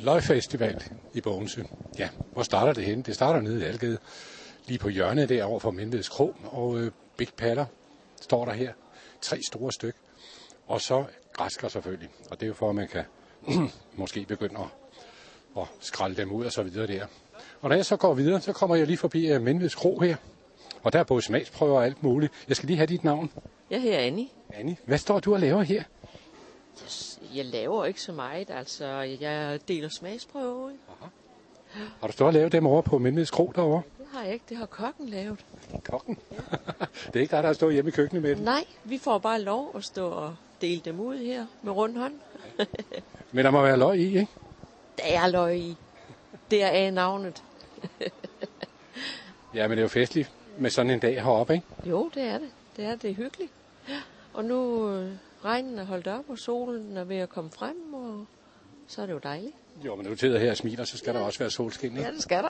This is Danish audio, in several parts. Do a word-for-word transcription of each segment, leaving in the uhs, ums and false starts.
Løgfestival i Bogense. Ja, hvor starter det henne? Det starter nede i Algade, lige på hjørnet der over for Mendels Kro, og øh, Big Paller står der her. Tre store styk. Og så græsker selvfølgelig. Og det er jo for, at man kan måske begynde at, at skralde dem ud og så videre der. Og når jeg så går videre, så kommer jeg lige forbi uh, Mendels Kro her. Og der er både smagsprøver og alt muligt. Jeg skal lige have dit navn. Jeg hedder Annie. Annie, hvad står du og laver her? Jeg laver ikke så meget, altså jeg deler smagsprøver. Aha. Har du stået og lavet dem over på Mendels Kro derovre? Det har jeg ikke, det har kokken lavet. Kokken? Ja. Det er ikke dig, der har stået hjemme i køkkenet med dem? Nej, vi får bare lov at stå og dele dem ud her med rund hånd. Men der må være løg i, ikke? Der er løg i. Det er af navnet. Ja, men det er jo festligt med sådan en dag heroppe, ikke? Jo, det er det. Det er, det er hyggeligt. Og nu øh, regnen er holdt op, og solen er ved at komme frem, og så er det jo dejligt. Jo, men når du sidder her og smiler, så skal ja. der også være solskin, ikke? Ja, det skal der.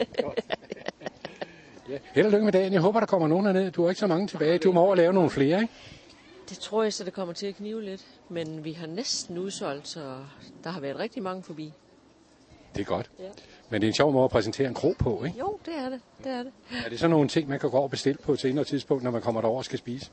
Ja. Held og lykke med dagen. Jeg håber, der kommer nogen herned. Du har ikke så mange tilbage. Du må over lave nogle flere, ikke? Det tror jeg, så det kommer til at knive lidt. Men vi har næsten udsolgt, så der har været rigtig mange forbi. Det er godt. Ja. Men det er en sjov måde at præsentere en kro på, ikke? Jo, det er det. det, er det. Er det sådan nogle ting, man kan gå over og bestille på et senere tidspunkt, når man kommer derover og skal spise?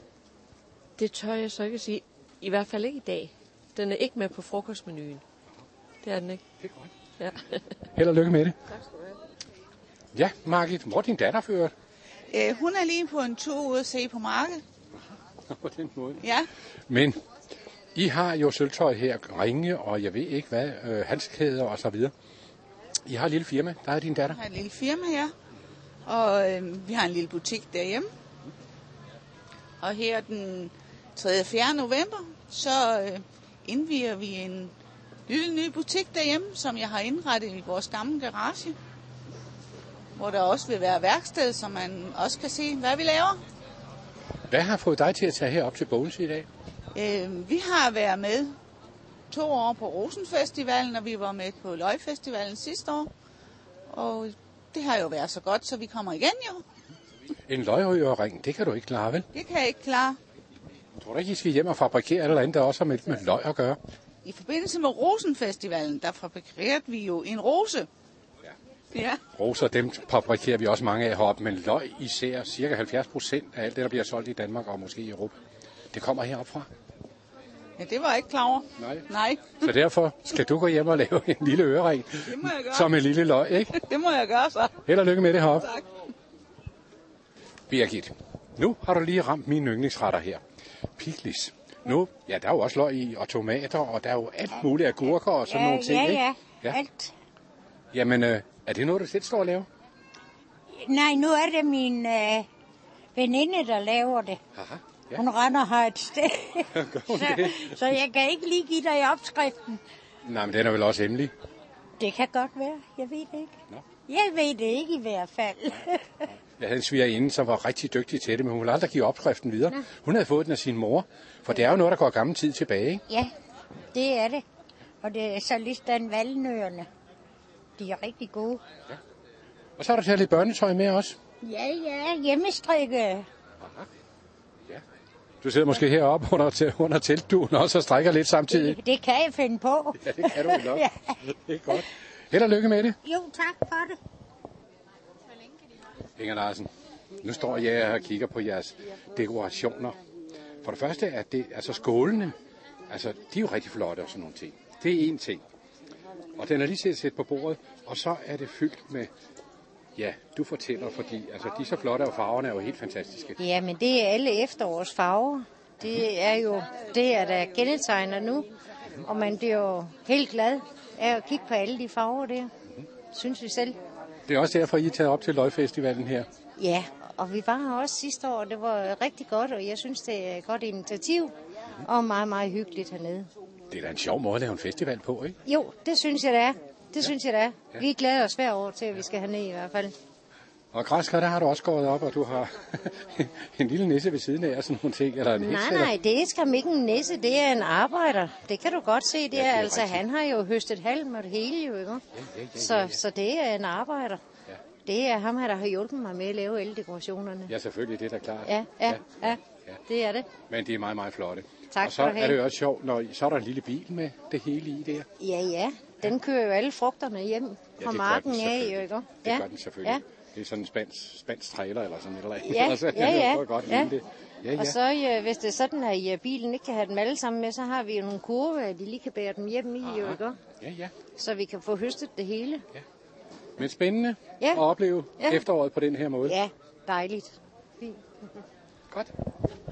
Det tør jeg så ikke at sige. I hvert fald ikke i dag. Den er ikke med på frokostmenuen. Det er den ikke. Det er godt. Ja. Held og lykke med det. Tak skal du have. Ja, Margit, hvor er din datter ført? Øh, hun er lige på en tur ude at se på markedet. På den måde. Ja. Men I har jo sølvtøj her, ringe og jeg ved ikke hvad, øh, halskæder og så videre. I har et lille firma, der er din datter. Vi har et lille firma her, og øh, vi har en lille butik derhjemme. Og her den tredje og fjerde november, så øh, indviger vi en lille ny butik derhjemme, som jeg har indrettet i vores gamle garage. Hvor der også vil være værksted, så man også kan se, hvad vi laver. Hvad har fået dig til at tage herop til Bogense i dag? Øh, vi har været med to år på Rosenfestivalen, og vi var med på Løgfestivalen sidste år. Og det har jo været så godt, så vi kommer igen jo. En løgørering, det kan du ikke klare, vel? Det kan jeg ikke klare. Tror du ikke, I skal hjem og fabrikere et eller andet, der også har med, med løg at gøre? I forbindelse med Rosenfestivalen, der fabrikerede vi jo en rose. Ja. Ja. Roser, dem fabrikerer vi også mange af heroppe, men løg især, cirka halvfjerds procent af alt det, der bliver solgt i Danmark og måske i Europa, det kommer heroppe fra. Ja, det var jeg ikke klar over. Nej. Nej. Så derfor skal du gå hjem og lave en lille ørering. Det må jeg gøre. Som en lille løg, ikke? Det må jeg gøre så. Held og lykke med det heroppe. Tak. Birgit, nu har du lige ramt mine yndlingsretter her. Piglis. Nu, ja, der er jo også løg i, og tomater, og der er jo alt muligt agurker og sådan ja, nogle ting, ja, ikke? Ja, ja, alt. Jamen, øh, er det noget, du selv står og laver? Nej, nu er det min øh, veninde, der laver det. Aha, ja. Hun render her et sted. Hun så, det? så jeg kan ikke lige give dig opskriften. Nej, men den er vel også hemmelig? Det kan godt være. Jeg ved det ikke. Nå. Jeg ved det ikke i hvert fald. Jeg havde en svigerinde, som var rigtig dygtig til det, men hun ville aldrig give opskriften videre. Nå. Hun havde fået den af sin mor, for det er jo noget, der går gammel tid tilbage, ikke? Ja, det er det. Og det er så lige den valnøerne. De er rigtig gode. Ja. Og så har du taget lidt børnetøj med også? Ja, ja, hjemmestrikke. Aha. Ja. Du sidder måske heroppe under, under teltduen også og strækker lidt samtidig. Det, det kan jeg finde på. Ja, det kan du vel nok. Ja. Det er godt. Held og lykke med det. Jo, tak for det. Inger Larsen, nu står jeg her og kigger på jeres dekorationer. For det første er det, altså skålene, altså de er jo rigtig flotte og sådan nogle ting. Det er én ting. Og den er lige set på bordet, og så er det fyldt med, ja, du fortæller, fordi altså, de er så flotte, og farverne er jo helt fantastiske. Ja, men det er alle efterårs farver. Det er jo det, er der kendetegner nu. Og man bliver jo helt glad af at kigge på alle de farver der, mm-hmm. synes vi selv. Det er også derfor, I er taget op til Løgfestivalen her. Ja, og vi var her også sidste år, det var rigtig godt, og jeg synes, det er et godt initiativ, mm-hmm. og meget, meget hyggeligt hernede. Det er da en sjov måde at lave en festival på, ikke? Jo, det synes jeg, det er. Det ja. synes jeg, det er. Ja. Vi glæder os hver år til, at vi skal herned i hvert fald. Og græskar, der har du også gået op, og du har en lille nisse ved siden af, og sådan nogle ting, eller en heks, Nej, eller? nej, det er skam ikke en nisse, det er en arbejder. Det kan du godt se, det, ja, det er, er altså, rigtigt. Han har jo høstet halm og det hele jo, ikke? Ja, ja, ja, så, ja, ja. så det er en arbejder. Ja. Det er ham her, der har hjulpet mig med at lave alle dekorationerne. Ja, selvfølgelig, det er da klart. Ja, ja, ja, ja, ja, det er det. Men det er meget, meget flotte. Tak og så er det jo også sjovt, når så er der en lille bil med det hele i der. Ja, ja, Den kører jo alle frugterne hjem fra det marken gør den af, jo, selvfølgelig. ikke? Det Ja. gør den selvfølgelig. Ja. Det er sådan en spansk, spansk trailer eller sådan et eller andet. Ja, Altså, ja, ja. det var godt Ja. det. Ja, ja. Og så, ja, hvis det er sådan, at ja, bilen ikke kan have dem alle sammen med, så har vi jo nogle kurve, at de lige kan bære dem hjem i, jo, ikke? Ja, ja. Så vi kan få høstet det hele. Men spændende Ja. at opleve Ja. efteråret på den her måde. Ja, dejligt. Fint. Godt.